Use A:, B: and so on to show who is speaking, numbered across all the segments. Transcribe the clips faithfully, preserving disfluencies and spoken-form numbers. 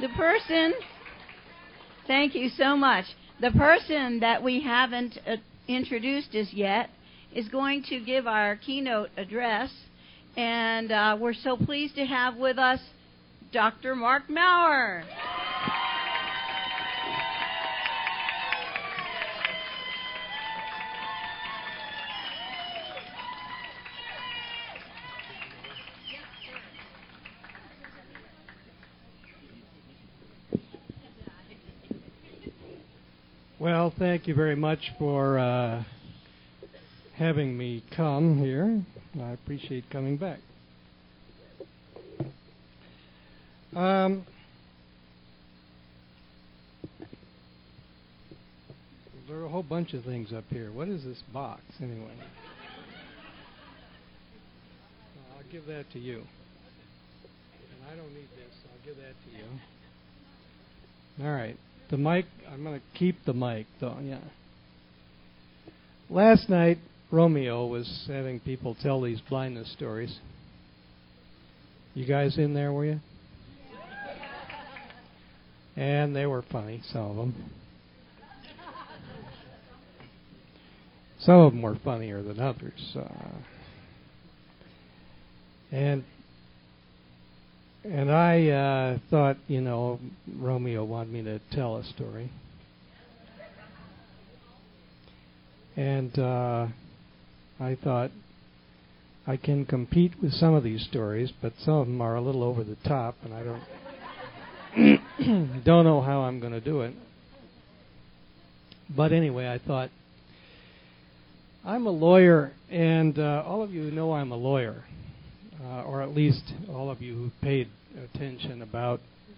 A: The person, thank you so much. The person that we haven't uh, introduced as yet is going to give our keynote address, and uh, we're so pleased to have with us Doctor Mark Maurer.
B: Well, thank you very much for uh, having me come here. I appreciate coming back. Um, there are a whole bunch of things up here. What is this box, anyway? I'll give that to you. And I don't need this. I'll give that to you. All right. The mic, I'm going to keep the mic, though, yeah. Last night, Romeo was having people tell these blindness stories. You guys in there, were you? And they were funny, some of them. Some of them were funnier than others. Uh, and and I uh, thought, you know, Romeo wanted me to tell a story. And uh, I thought, I can compete with some of these stories, but some of them are a little over the top, and I don't don't know how I'm going to do it. But anyway, I thought, I'm a lawyer, and uh, all of you know I'm a lawyer, uh, or at least all of you who paid attention about,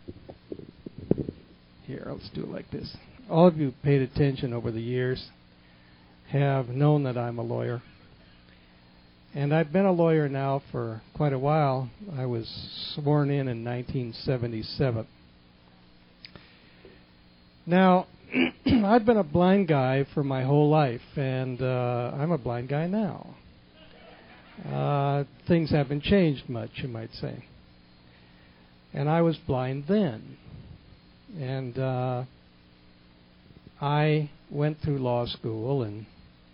B: here, let's do it like this. All of you who paid attention over the years have known that I'm a lawyer. And I've been a lawyer now for quite a while. I was sworn in in nineteen seventy-seven. Now, I've been a blind guy for my whole life, and uh, I'm a blind guy now. Uh, things haven't changed much, you might say. And I was blind then. And uh, I went through law school, and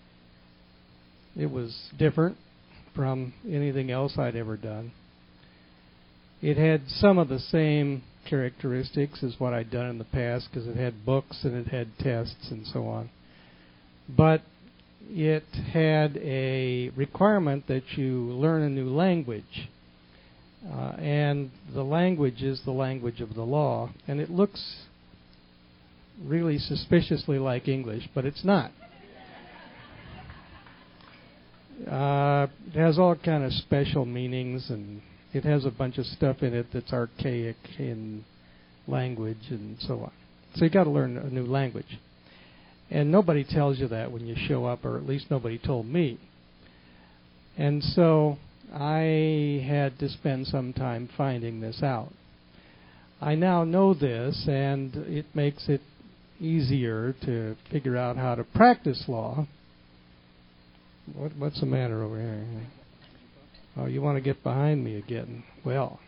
B: it was different from anything else I'd ever done. It had some of the same characteristics as what I'd done in the past, because it had books and it had tests and so on. But it had a requirement that you learn a new language. Uh, and the language is the language of the law. And it looks really suspiciously like English, but it's not. Uh, it has all kind of special meanings, and it has a bunch of stuff in it that's archaic in language and so on. So you got to learn a new language. And nobody tells you that when you show up, or at least nobody told me. And so I had to spend some time finding this out. I now know this, and it makes it easier to figure out how to practice law. What, what's the matter over here? Oh, you want to get behind me again? Well,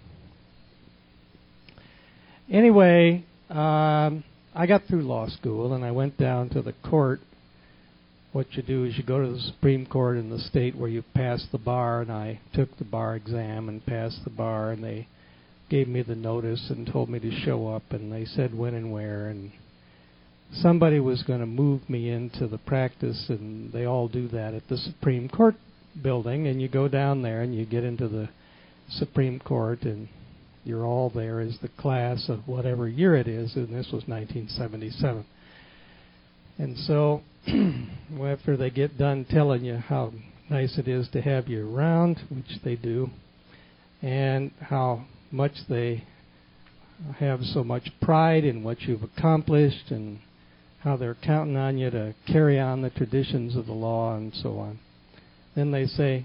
B: anyway, um, I got through law school, and I went down to the court. What you do is you go to the Supreme Court in the state where you pass the bar, and I took the bar exam and passed the bar, and they gave me the notice and told me to show up, and they said when and where, and somebody was going to move me into the practice, and they all do that at the Supreme Court building, and you go down there and you get into the Supreme Court, and you're all there as the class of whatever year it is, and this was nineteen seventy-seven. And so after they get done telling you how nice it is to have you around, which they do, and how much they have so much pride in what you've accomplished, and how they're counting on you to carry on the traditions of the law and so on. Then they say,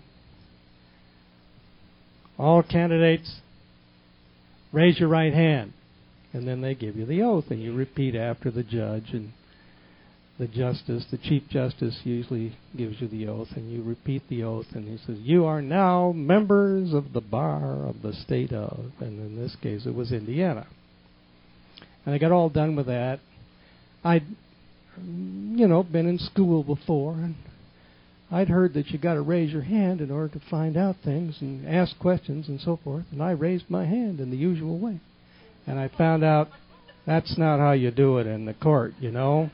B: all candidates, raise your right hand. And then they give you the oath, and you repeat after the judge, and the justice, the Chief Justice usually gives you the oath, and you repeat the oath, and he says, you are now members of the bar of the state of, and in this case it was Indiana. And I got all done with that. I'd, you know, been in school before, and I'd heard that you got to raise your hand in order to find out things and ask questions and so forth. And I raised my hand in the usual way. And I found out that's not how you do it in the court, you know.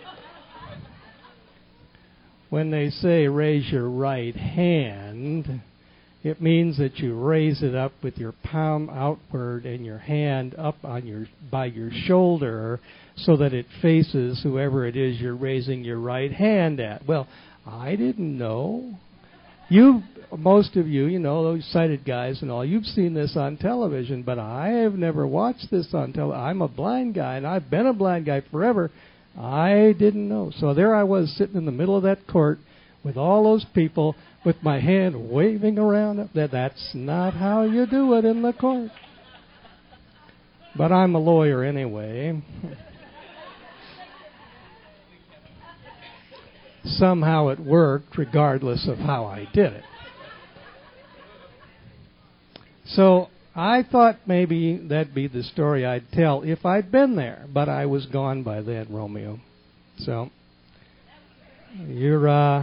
B: When they say raise your right hand, it means that you raise it up with your palm outward and your hand up on your by your shoulder so that it faces whoever it is you're raising your right hand at. Well, I didn't know. You, most of you, you know, those sighted guys and all, you've seen this on television, but I have never watched this on television. I'm a blind guy, and I've been a blind guy forever. I didn't know. So there I was sitting in the middle of that court with all those people with my hand waving around. That That's not how you do it in the court. But I'm a lawyer anyway. Somehow it worked regardless of how I did it. So I thought maybe that'd be the story I'd tell if I'd been there, but I was gone by then, Romeo. So you're uh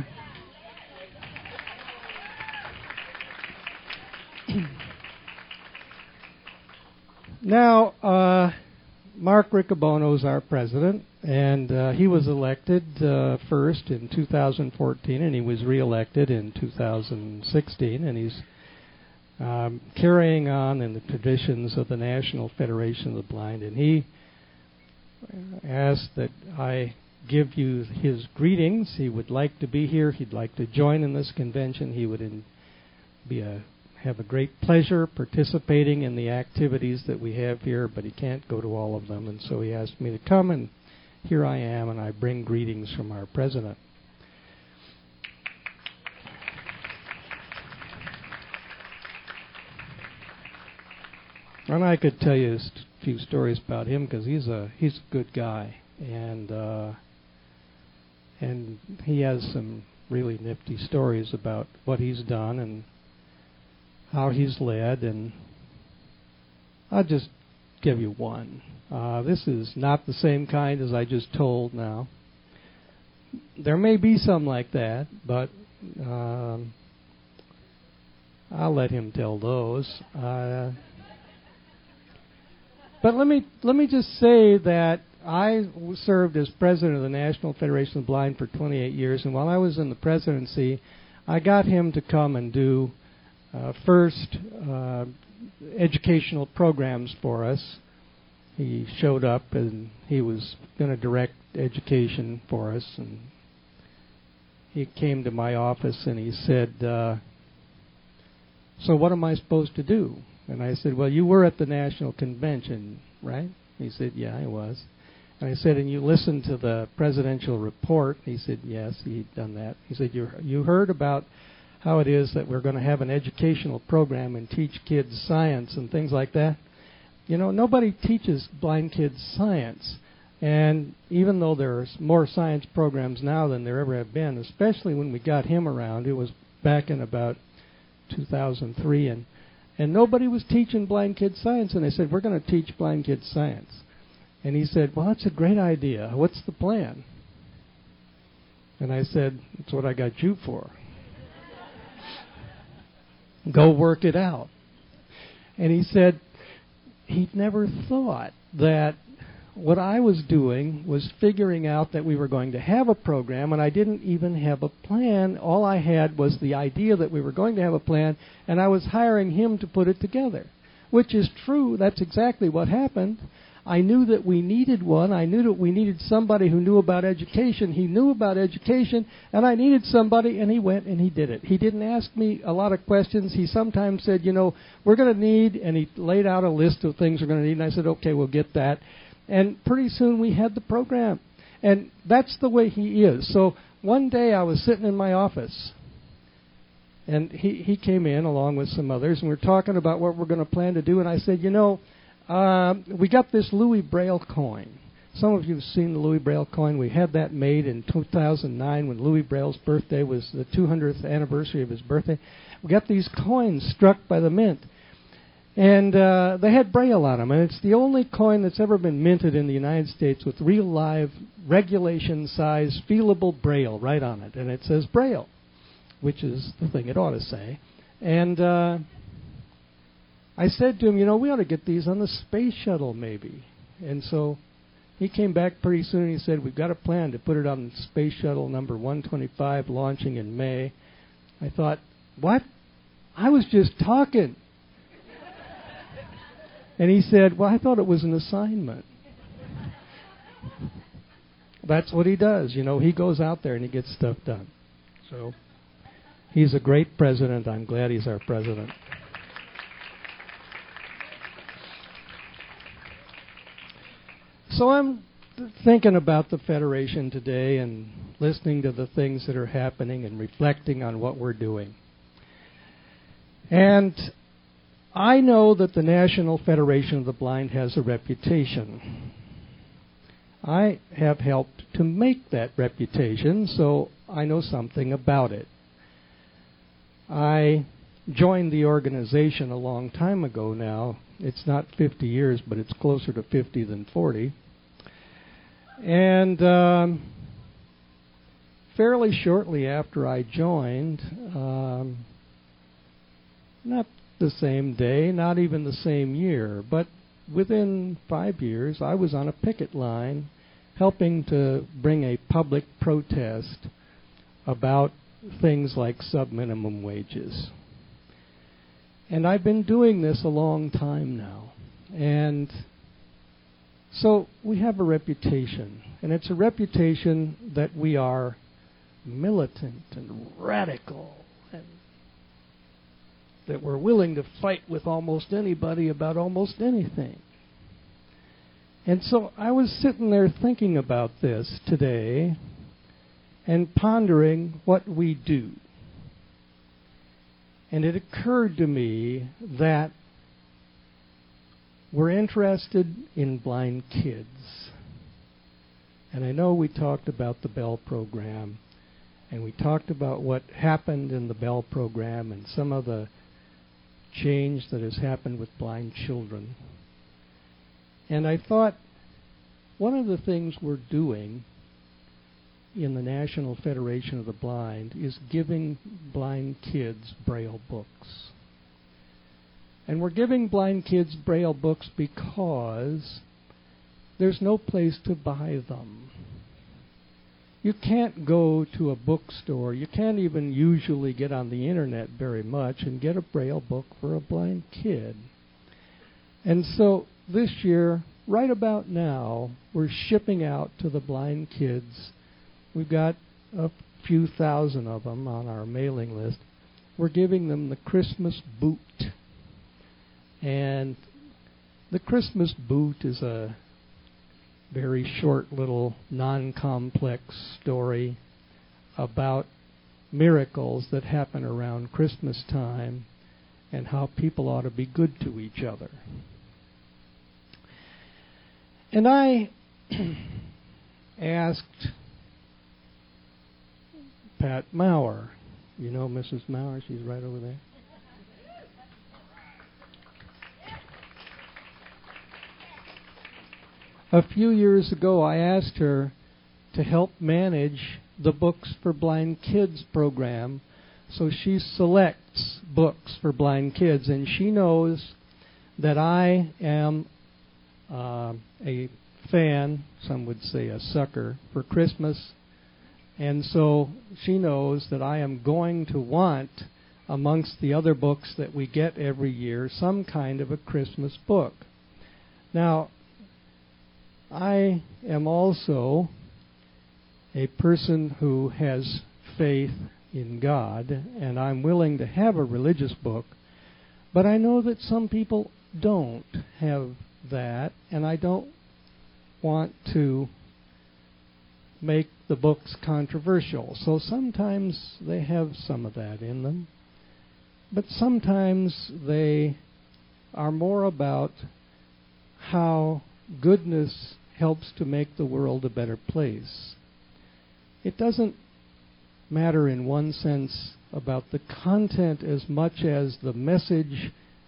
B: now uh Mark Riccobono is our president, and uh, he was elected uh, first in two thousand fourteen, and he was reelected in two thousand sixteen, and he's Um, carrying on in the traditions of the National Federation of the Blind. And he asked that I give you his greetings. He would like to be here. He'd like to join in this convention. He would in, be a, have a great pleasure participating in the activities that we have here, but he can't go to all of them. And so he asked me to come, and here I am, and I bring greetings from our president. And I could tell you a few stories about him because he's a he's a good guy, and uh, and he has some really nifty stories about what he's done and how he's led. And I'll just give you one. Uh, this is not the same kind as I just told now. There may be some like that, but um, I'll let him tell those. Uh, But let me let me just say that I served as president of the National Federation of the Blind for twenty-eight years, and while I was in the presidency, I got him to come and do uh, first uh, educational programs for us. He showed up, and he was going to direct education for us, and he came to my office, and he said, uh, so what am I supposed to do? And I said, well, you were at the National Convention, right? He said, yeah, I was. And I said, and you listened to the presidential report? He said, yes, he'd done that. He said, you you heard about how it is that we're going to have an educational program and teach kids science and things like that? You know, nobody teaches blind kids science. And even though there's more science programs now than there ever have been, especially when we got him around, it was back in about two thousand three, and And nobody was teaching blind kids science. And I said, we're going to teach blind kids science. And he said, well, that's a great idea. What's the plan? And I said, that's what I got you for. Go work it out. And he said he'd never thought that what I was doing was figuring out that we were going to have a program, and I didn't even have a plan. All I had was the idea that we were going to have a plan, and I was hiring him to put it together, which is true. That's exactly what happened. I knew that we needed one. I knew that we needed somebody who knew about education. He knew about education, and I needed somebody, and he went and he did it. He didn't ask me a lot of questions. He sometimes said, you know, we're going to need, and he laid out a list of things we're going to need, and I said, okay, we'll get that. And pretty soon we had the program. And that's the way he is. So one day I was sitting in my office, and he, he came in along with some others, and we were talking about what we're going to plan to do. And I said, you know, uh, we got this Louis Braille coin. Some of you have seen the Louis Braille coin. We had that made in two thousand nine when Louis Braille's birthday was the two hundredth anniversary of his birthday. We got these coins struck by the mint. And uh, they had Braille on them, and it's the only coin that's ever been minted in the United States with real live, regulation-size, feelable Braille right on it. And it says Braille, which is the thing it ought to say. And uh, I said to him, you know, we ought to get these on the space shuttle maybe. And so he came back pretty soon and he said, we've got a plan to put it on space shuttle number one twenty-five launching in May. I thought, what? I was just talking. And he said, well, I thought it was an assignment. That's what he does. You know, he goes out there and he gets stuff done. So he's a great president. I'm glad he's our president. So I'm thinking about the Federation today and listening to the things that are happening and reflecting on what we're doing. And I know that the National Federation of the Blind has a reputation. I have helped to make that reputation, so I know something about it. I joined the organization a long time ago now. It's not fifty years, but it's closer to fifty than forty. And um, fairly shortly after I joined, um, not the same day, not even the same year, but within five years, I was on a picket line helping to bring a public protest about things like sub-minimum wages. And I've been doing this a long time now. And so we have a reputation, and it's a reputation that we are militant and radical, and that we're willing to fight with almost anybody about almost anything. And so I was sitting there thinking about this today and pondering what we do. And it occurred to me that we're interested in blind kids. And I know we talked about the Bell program, and we talked about what happened in the Bell program and some of the change that has happened with blind children. And I thought, one of the things we're doing in the National Federation of the Blind is giving blind kids Braille books. And we're giving blind kids Braille books because there's no place to buy them. You can't go to a bookstore. You can't even usually get on the internet very much and get a Braille book for a blind kid. And so this year, right about now, we're shipping out to the blind kids. We've got a few thousand of them on our mailing list. We're giving them the Christmas Boot. And the Christmas Boot is a very short little non-complex story about miracles that happen around Christmas time and how people ought to be good to each other. And I asked Pat Maurer, you know Missus Maurer, she's right over there. A few years ago, I asked her to help manage the Books for Blind Kids program. So she selects books for blind kids, and she knows that I am uh, a fan, some would say a sucker, for Christmas. And so she knows that I am going to want, amongst the other books that we get every year, some kind of a Christmas book. Now, I am also a person who has faith in God, and I'm willing to have a religious book, but I know that some people don't have that, and I don't want to make the books controversial. So sometimes they have some of that in them, but sometimes they are more about how goodness helps to make the world a better place. It doesn't matter in one sense about the content as much as the message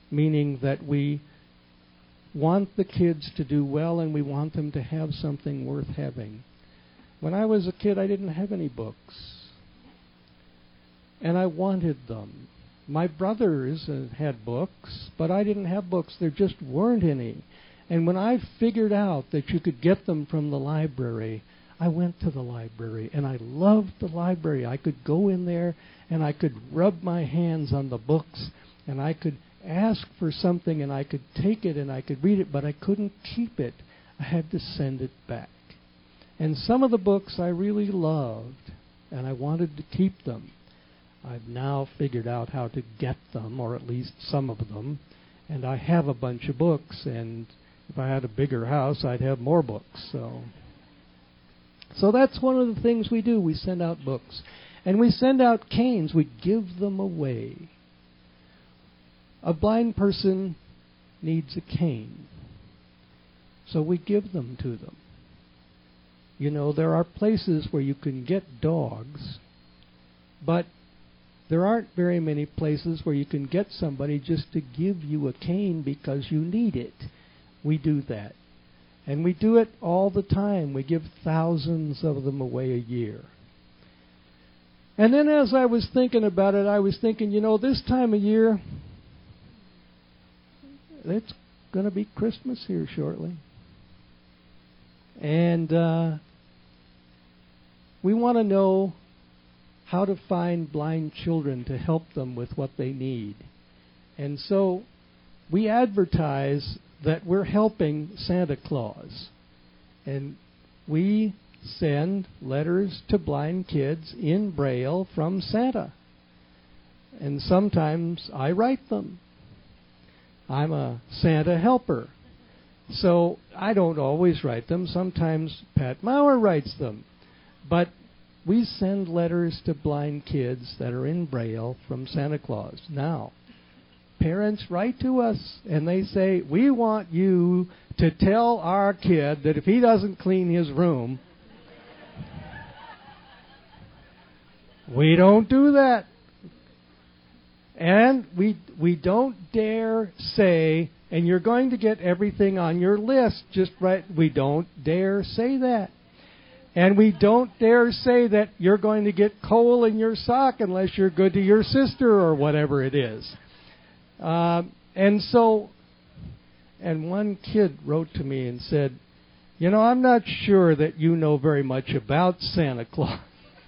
B: meaning that we want the kids to do well and we want them to have something worth having. When I was a kid, I didn't have any books. And I wanted them. My brothers had books, but I didn't have books. There just weren't any. And when I figured out that you could get them from the library, I went to the library, and I loved the library. I could go in there, and I could rub my hands on the books, and I could ask for something, and I could take it, and I could read it, but I couldn't keep it. I had to send it back. And some of the books I really loved, and I wanted to keep them. I've now figured out how to get them, or at least some of them, and I have a bunch of books, and if I had a bigger house, I'd have more books. So, so that's one of the things we do. We send out books. And we send out canes. We give them away. A blind person needs a cane, so we give them to them. You know, there are places where you can get dogs, but there aren't very many places where you can get somebody just to give you a cane because you need it. We do that. And we do it all the time. We give thousands of them away a year. And then as I was thinking about it, I was thinking, you know, this time of year, it's going to be Christmas here shortly. And uh, we want to know how to find blind children to help them with what they need. And so we advertise that we're helping Santa Claus. And we send letters to blind kids in Braille from Santa. And sometimes I write them. I'm a Santa helper. So I don't always write them. Sometimes Pat Maurer writes them. But we send letters to blind kids that are in Braille from Santa Claus. Now, parents write to us and they say, we want you to tell our kid that if he doesn't clean his room, we don't do that. And we we don't dare say, and you're going to get everything on your list just right. We don't dare say that. And we don't dare say that you're going to get coal in your sock unless you're good to your sister or whatever it is. Um, and so, and one kid wrote to me and said, you know, I'm not sure that you know very much about Santa Claus.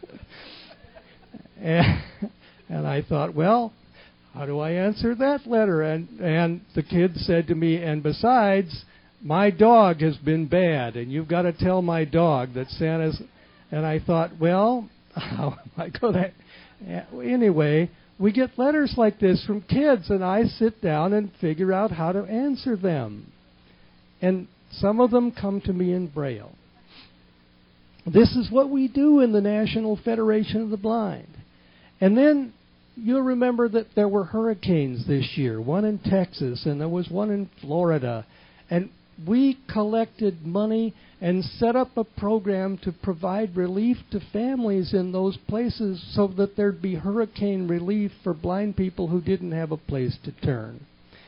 B: and, and I thought, well, how do I answer that letter? And, and the kid said to me, and besides, my dog has been bad, and you've got to tell my dog that Santa's... And I thought, well, how am I going to... Anyway, we get letters like this from kids, and I sit down and figure out how to answer them. And some of them come to me in Braille. This is what we do in the National Federation of the Blind. And then you'll remember that there were hurricanes this year, one in Texas, and there was one in Florida. And we collected money and set up a program to provide relief to families in those places so that there'd be hurricane relief for blind people who didn't have a place to turn.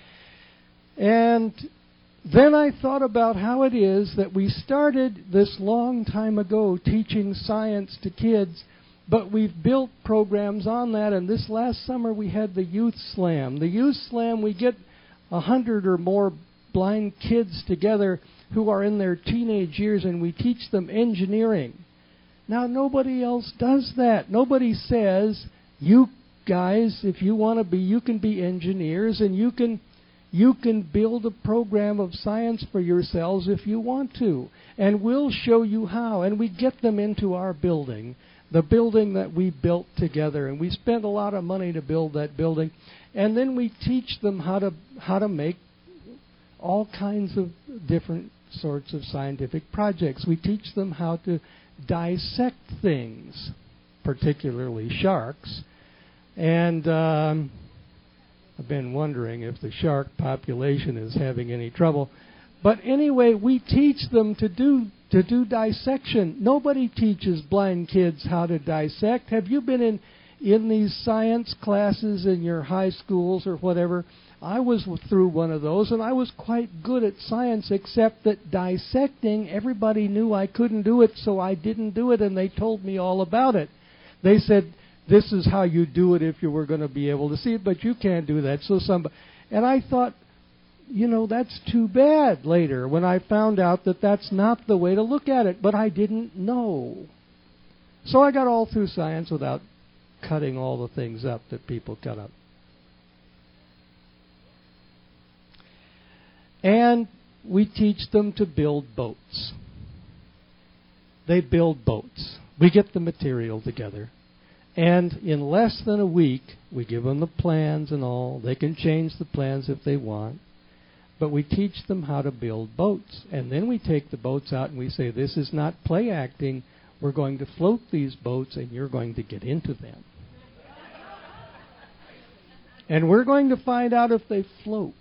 B: And then I thought about how it is that we started this long time ago teaching science to kids, but we've built programs on that, and this last summer we had the Youth Slam. The Youth Slam, we get a hundred or more blind kids together who are in their teenage years, and we teach them engineering. Now, nobody else does that. Nobody says, you guys, if you want to be, you can be engineers, and you can you can build a program of science for yourselves if you want to, and we'll show you how. And we get them into our building, the building that we built together, and we spent a lot of money to build that building, and then we teach them how to how to make all kinds of different sorts of scientific projects. We teach them how to dissect things, particularly sharks. And um, I've been wondering if the shark population is having any trouble. But anyway, we teach them to do to do dissection. Nobody teaches blind kids how to dissect. Have you been in in these science classes in your high schools or whatever, I was through one of those, and I was quite good at science, except that dissecting, everybody knew I couldn't do it, so I didn't do it, and they told me all about it. They said, this is how you do it if you were going to be able to see it, but you can't do that. So somebody, and I thought, you know, that's too bad later when I found out that that's not the way to look at it, but I didn't know. So I got all through science without cutting all the things up that people cut up. And we teach them to build boats. They build boats. We get the material together. And in less than a week, we give them the plans and all. They can change the plans if they want. But we teach them how to build boats. And then we take the boats out and we say, this is not play acting. We're going to float these boats and you're going to get into them. And we're going to find out if they float.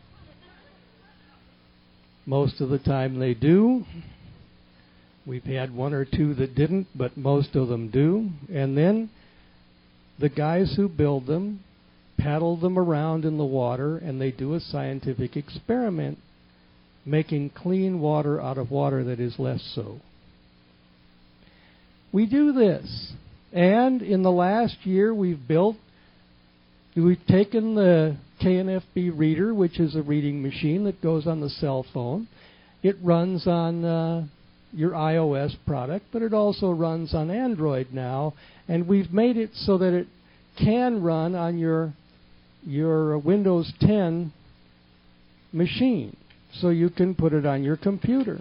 B: Most of the time they do. We've had one or two that didn't, but most of them do. And then the guys who build them paddle them around in the water, and they do a scientific experiment making clean water out of water that is less so. We do this. And in the last year we've built, we've taken the K N F B reader, which is a reading machine that goes on the cell phone. It runs on uh, your iOS product, but it also runs on Android now. And we've made it so that it can run on your your Windows ten machine. So you can put it on your computer.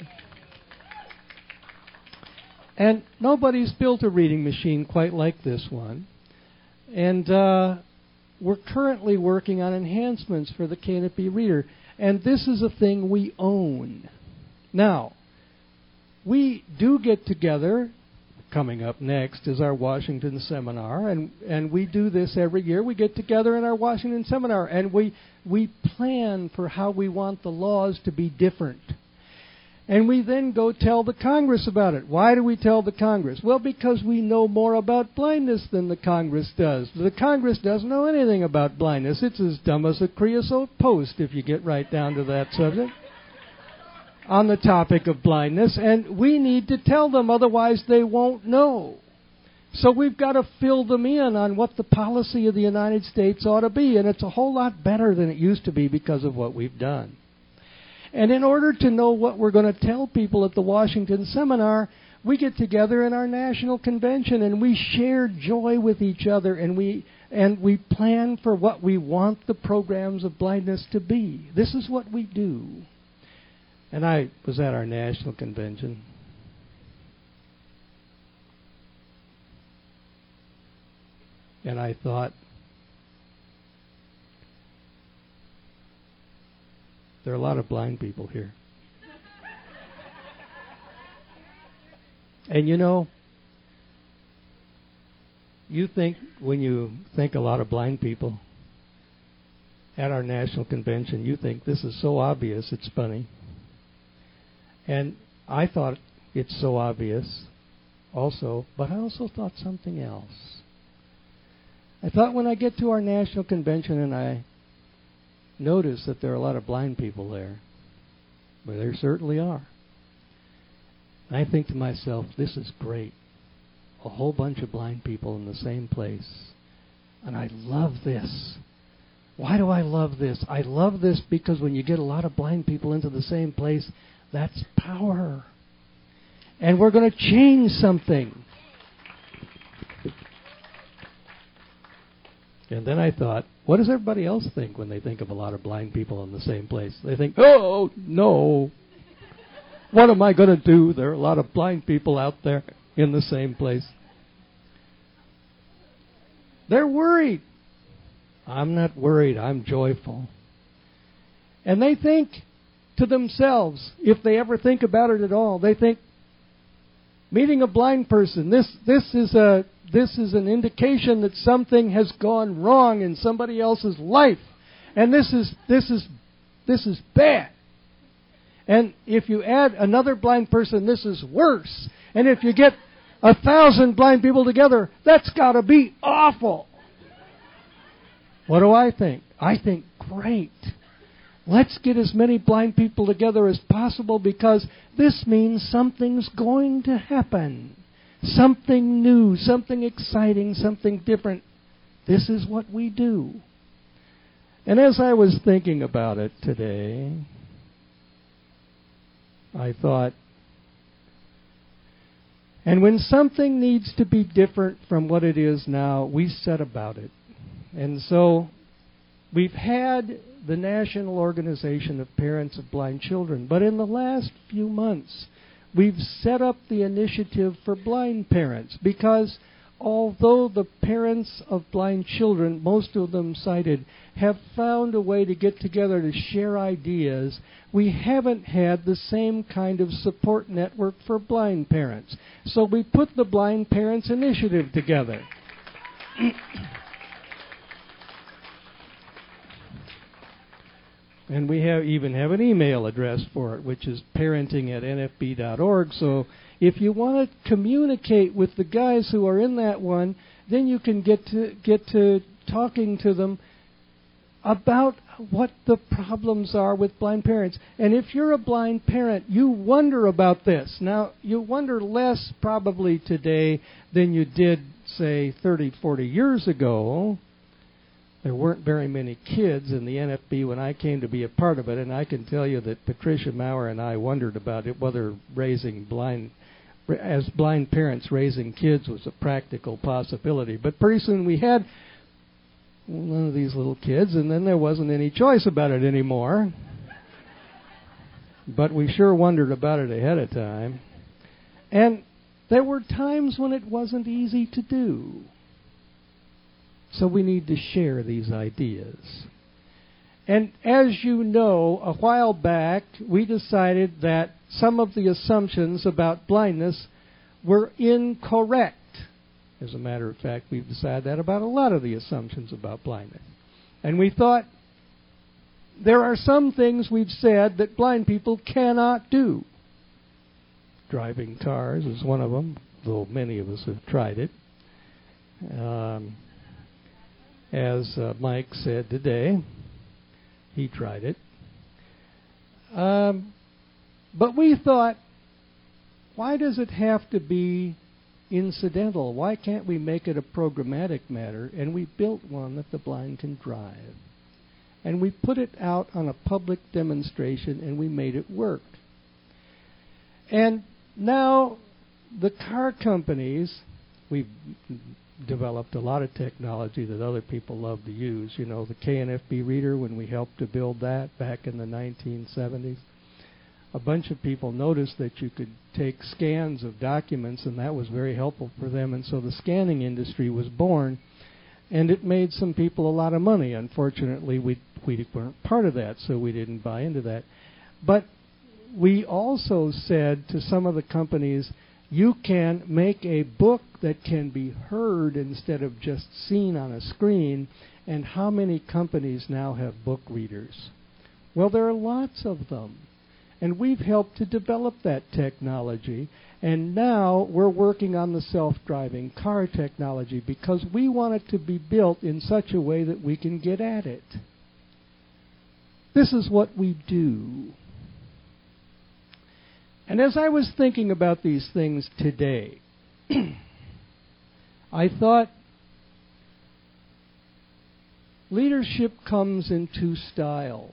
B: And nobody's built a reading machine quite like this one. And uh, we're currently working on enhancements for the K N F B reader. And this is a thing we own. Now, we do get together. Coming up next is our Washington seminar, and, and we do this every year. We get together in our Washington seminar, and we we plan for how we want the laws to be different. And we then go tell the Congress about it. Why do we tell the Congress? Well, because we know more about blindness than the Congress does. The Congress doesn't know anything about blindness. It's as dumb as a creosote post, if you get right down to that subject, on the topic of blindness. And we need to tell them, otherwise they won't know. So we've got to fill them in on what the policy of the United States ought to be. And it's a whole lot better than it used to be because of what we've done. And in order to know what we're going to tell people at the Washington seminar, we get together in our national convention and we share joy with each other, and we and we plan for what we want the programs of blindness to be. This is what we do. And I was at our national convention. And I thought, there are a lot of blind people here. And you know, you think, when you think a lot of blind people at our national convention, you think this is so obvious, it's funny. And I thought it's so obvious also, but I also thought something else. I thought when I get to our national convention and I notice that there are a lot of blind people there, well, there certainly are. And I think to myself, this is great. A whole bunch of blind people in the same place. And I love this. Why do I love this? I love this because when you get a lot of blind people into the same place, that's power. And we're going to change something. And then I thought, what does everybody else think when they think of a lot of blind people in the same place? They think, oh, no. What am I going to do? There are a lot of blind people out there in the same place. They're worried. I'm not worried. I'm joyful. And they think to themselves, if they ever think about it at all, they think, meeting a blind person, this this is a this is an indication that something has gone wrong in somebody else's life, and this is this is this is bad. And if you add another blind person, this is worse. And if you get a thousand blind people together, that's got to be awful. What do I think? I think great. Let's get as many blind people together as possible because this means something's going to happen. Something new, something exciting, something different. This is what we do. And as I was thinking about it today, I thought, and when something needs to be different from what it is now, we set about it. And so we've had the National Organization of Parents of Blind Children, but in the last few months, we've set up the initiative for blind parents because although the parents of blind children, most of them sighted, have found a way to get together to share ideas, we haven't had the same kind of support network for blind parents. So we put the Blind Parents Initiative together. And we have even have an email address for it, which is parenting at n f b dot org. So if you want to communicate with the guys who are in that one, then you can get to get to talking to them about what the problems are with blind parents. And if you're a blind parent, you wonder about this. Now, you wonder less probably today than you did, say, thirty, forty years ago. There weren't very kids kids in the N F B when I came to be a part of it, and I can tell you that Patricia Maurer and I wondered about it, whether raising blind, as blind parents, raising kids was a practical possibility. But pretty soon we had one of these little kids, and then there wasn't any choice about it anymore. But we sure wondered about it ahead of time. And there were times when it wasn't easy to do. So we need to share these ideas. And as you know, a while back, we decided that some of the assumptions about blindness were incorrect. As a matter of fact, we've decided that about a lot of the assumptions about blindness. And we thought there are some things we've said that blind people cannot do. Driving cars is one of them, though many of us have tried it. Um, as uh, Mike said today, he tried it. Um, but we thought, why does it have to be incidental? Why can't we make it a programmatic matter? And we built one that the blind can drive. And we put it out on a public demonstration, and we made it work. And now the car companies, we've developed a lot of technology that other people love to use. You know, the K N F B reader, when we helped to build that back in the nineteen seventies, a bunch of people noticed that you could take scans of documents, and that was very helpful for them. And so the scanning industry was born, and it made some people a lot of money. Unfortunately, we we weren't part of that, so we didn't buy into that. But we also said to some of the companies, you can make a book that can be heard instead of just seen on a screen. And how many companies now have book readers? Well, there are lots of them. And we've helped to develop that technology. And now we're working on the self-driving car technology because we want it to be built in such a way that we can get at it. This is what we do. And as I was thinking about these things today, I thought leadership comes in two styles.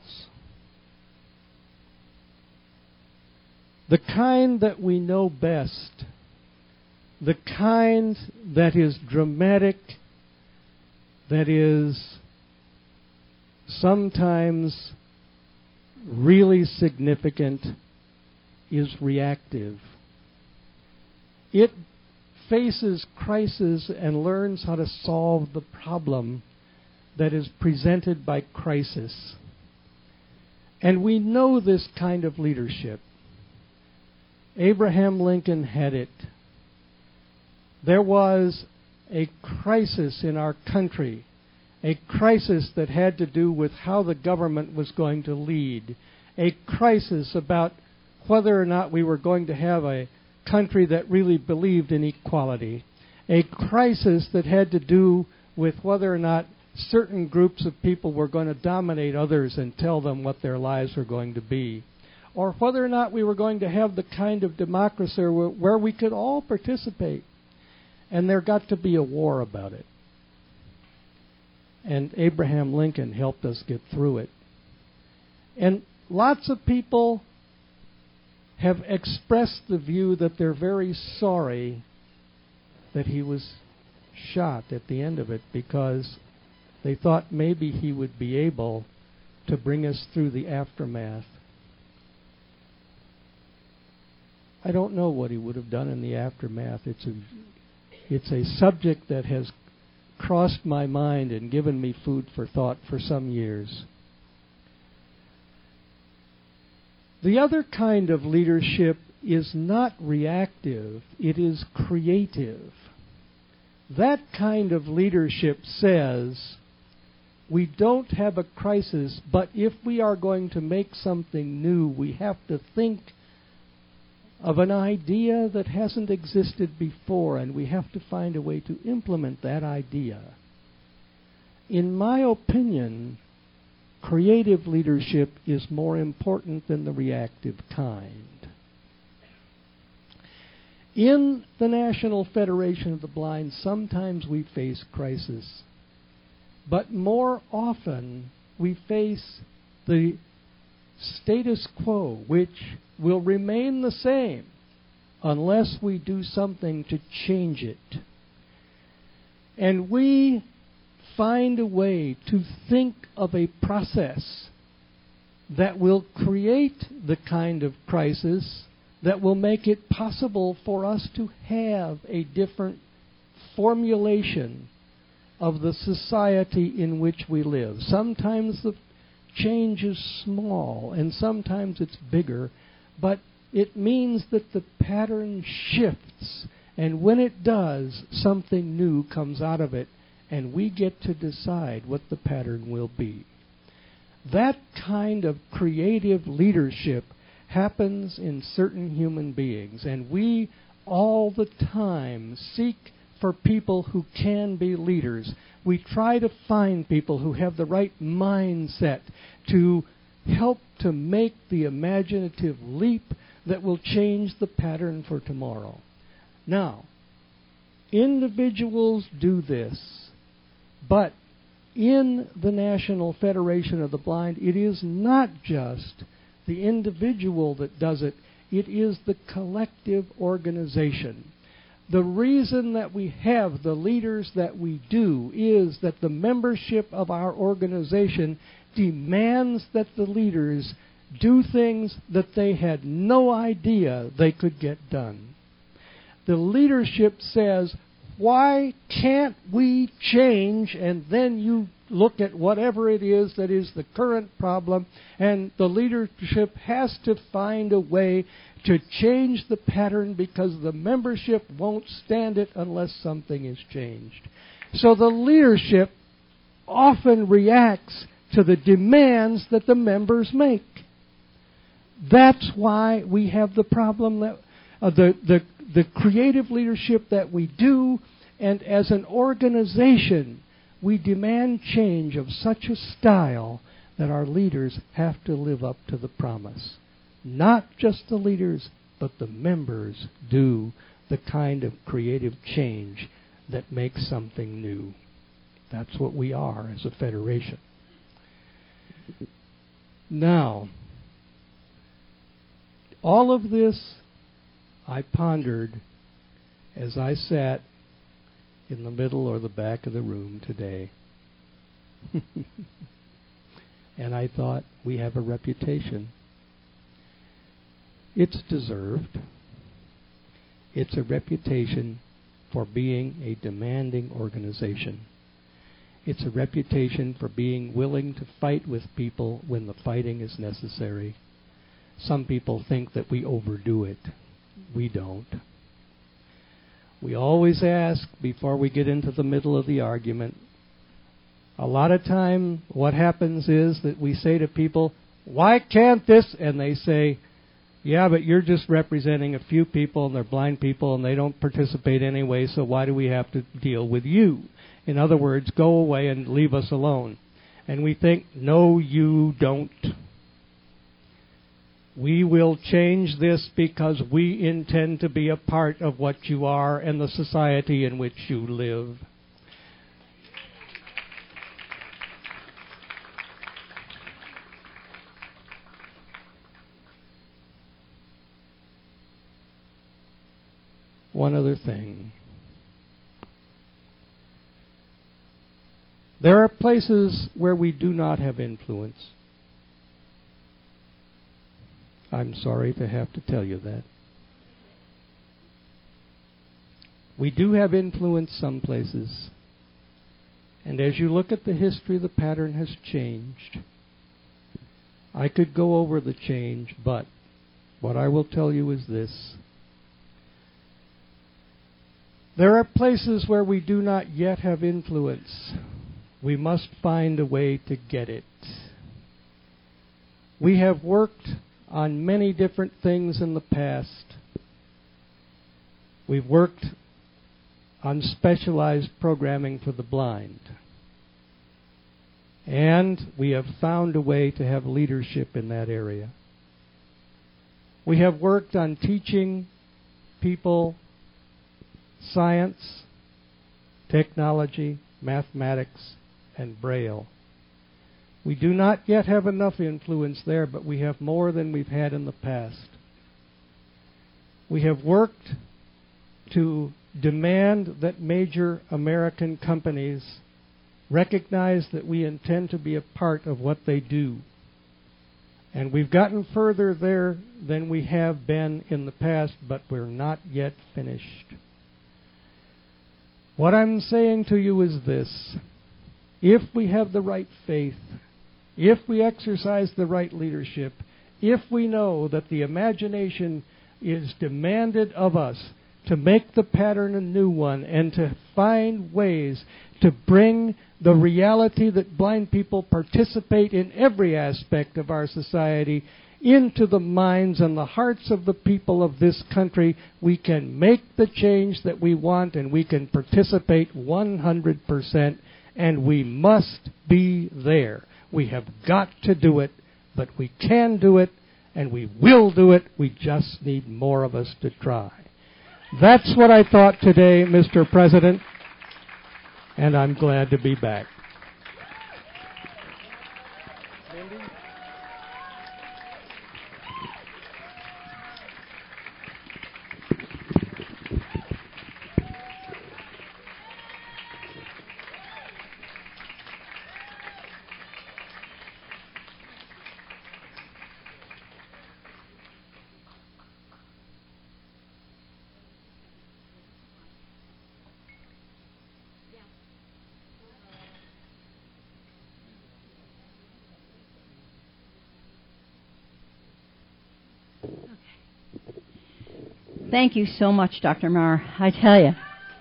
B: The kind that we know best, the kind that is dramatic, that is sometimes really significant, is reactive. It faces crisis and learns how to solve the problem that is presented by crisis. And we know this kind of leadership. Abraham Lincoln had it. There was a crisis in our country, a crisis that had to do with how the government was going to lead, a crisis about whether or not we were going to have a country that really believed in equality, a crisis that had to do with whether or not certain groups of people were going to dominate others and tell them what their lives were going to be, or whether or not we were going to have the kind of democracy where we could all participate. And there got to be a war about it. And Abraham Lincoln helped us get through it. And lots of people have expressed the view that they're very sorry that he was shot at the end of it, because they thought maybe he would be able to bring us through the aftermath. I don't know what he would have done in the aftermath. It's a, it's a subject that has crossed my mind and given me food for thought for some years. The other kind of leadership is not reactive, it is creative. That kind of leadership says, we don't have a crisis, but if we are going to make something new, we have to think of an idea that hasn't existed before, and we have to find a way to implement that idea. In my opinion, creative leadership is more important than the reactive kind. In the National Federation of the Blind, sometimes we face crisis, but more often we face the status quo, which will remain the same unless we do something to change it. And we find a way to think of a process that will create the kind of crisis that will make it possible for us to have a different formulation of the society in which we live. Sometimes the change is small, and sometimes it's bigger, but it means that the pattern shifts, and when it does, something new comes out of it, and we get to decide what the pattern will be. That kind of creative leadership happens in certain human beings, and we all the time seek for people who can be leaders. We try to find people who have the right mindset to help to make the imaginative leap that will change the pattern for tomorrow. Now, individuals do this, but in the National Federation of the Blind, it is not just the individual that does it, it is the collective organization. The reason that we have the leaders that we do is that the membership of our organization demands that the leaders do things that they had no idea they could get done. The leadership says, why can't we change? And then you look at whatever it is that is the current problem, and the leadership has to find a way to change the pattern because the membership won't stand it unless something is changed. So the leadership often reacts to the demands that the members make. That's why we have the problem that uh, the, the the creative leadership that we do, and as an organization, we demand change of such a style that our leaders have to live up to the promise. Not just the leaders, but the members do the kind of creative change that makes something new. That's what we are as a federation. Now, all of this I pondered as I sat in the middle or the back of the room today. And I thought, we have a reputation. It's deserved. It's a reputation for being a demanding organization. It's a reputation for being willing to fight with people when the fighting is necessary. Some people think that we overdo it. We don't. We always ask before we get into the middle of the argument. A lot of time what happens is that we say to people, why can't this? And they say, Yeah, but you're just representing a few people, and they're blind people, and they don't participate anyway, so why do we have to deal with you? In other words, go away and leave us alone. And we think, no, you don't. We will change this because we intend to be a part of what you are and the society in which you live. One other thing. There are places where we do not have influence. I'm sorry to have to tell you that. We do have influence some places. And as you look at the history, the pattern has changed. I could go over the change, but what I will tell you is this. There are places where we do not yet have influence. We must find a way to get it. We have worked on many different things in the past. We've worked on specialized programming for the blind. And we have found a way to have leadership in that area. We have worked on teaching people science, technology, mathematics, and Braille. We do not yet have enough influence there, but we have more than we've had in the past. We have worked to demand that major American companies recognize that we intend to be a part of what they do. And we've gotten further there than we have been in the past, but we're not yet finished. What I'm saying to you is this. If we have the right faith, if we exercise the right leadership, if we know that the imagination is demanded of us to make the pattern a new one and to find ways to bring the reality that blind people participate in every aspect of our society into the minds and the hearts of the people of this country, we can make the change that we want and we can participate one hundred percent, and we must be there. We have got to do it, but we can do it, and we will do it. We just need more of us to try. That's what I thought today, Mister President, and I'm glad to be back.
A: Thank you so much, Doctor Marr. I tell you.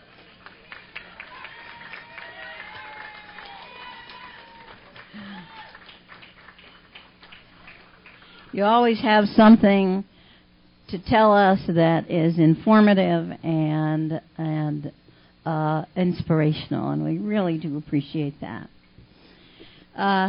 A: You always have something to tell us that is informative and and uh, inspirational, and we really do appreciate that. Uh,